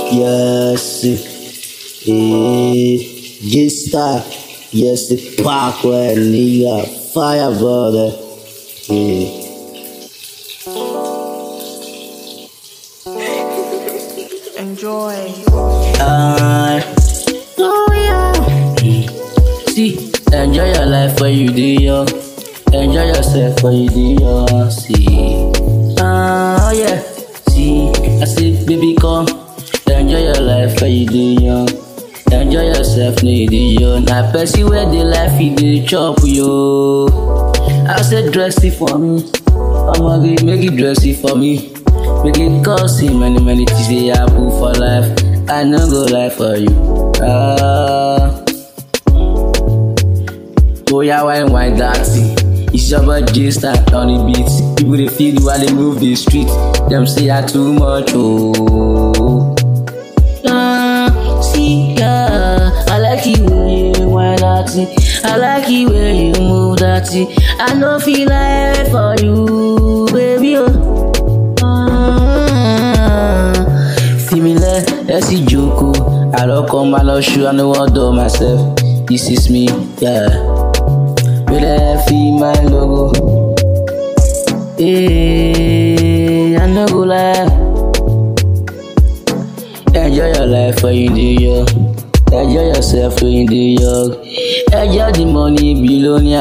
Yes, G-Star, yes, the Parkway, nigga, fire, brother. Enjoy. Oh yeah. See, enjoy your life when you do young. Enjoy yourself when you do young. See, oh yeah. See, I say, baby, come. Enjoy your life when you do young. Enjoy yourself when you do young. I perceive where the life you do chop yo. I said, dress it for me. I'ma make it dress it for me. Make it cost him many things they happen for life. I no go lie for you. Oh yeah, why that thing? It's your boy G-Star on the beat. People they feel while they move the street. Them say I too much. Oh, see I like it when you want that thing. I like it when you move that thing. I no feel like for you, baby. Female, let's see Joko. I don't come, I don't shoot, I know what do myself. This is me, yeah. With a female logo. I no go lie. Enjoy your life when you do young. Enjoy yourself when you do young. Enjoy the money below ya.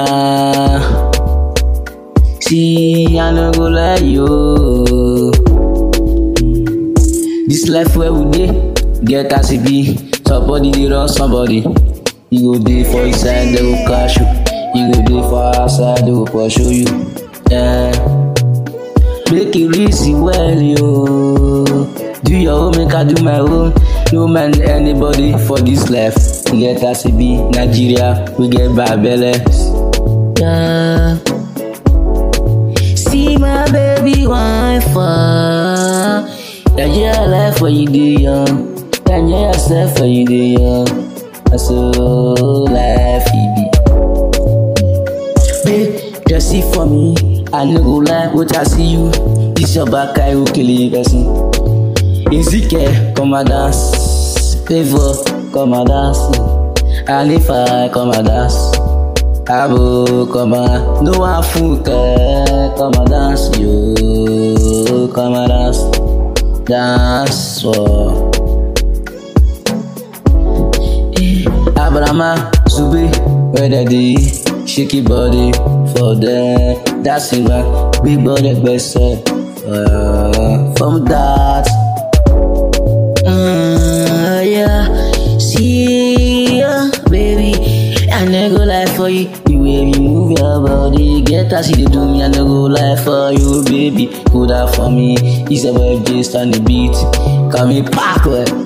See, I no go lie, yo. This life where we dey, get as it be. Somebody dey run somebody. You go dey for inside, they will catch you. You go dey for outside, they will pursue you. Yeah. Make it easy well, yo. Do your own, make I do my own. No man anybody for this life. We get as it be. Nigeria, we get bad bellies. Yeah. See my baby wife. Enjoy your life when you do young. Enjoy yourself when you do young. That's so life it be. Babe, just see for me. I no go lie, what I see you. This your back, I will kill you person. Ezekiel, come and dance. Favor, come and dance. And if I come and dance, Abo, come and no one fool, come and dance, you come and dance. Dance for Abrahama, Zube, where they shake your body for them. That's it, man. Big body, best from that. Yeah, see, baby, I never go lie for you. The way you move your body, get as you do me, I never go lie for you, baby. Put that for me. It's about just on the beat. Come me Parkway.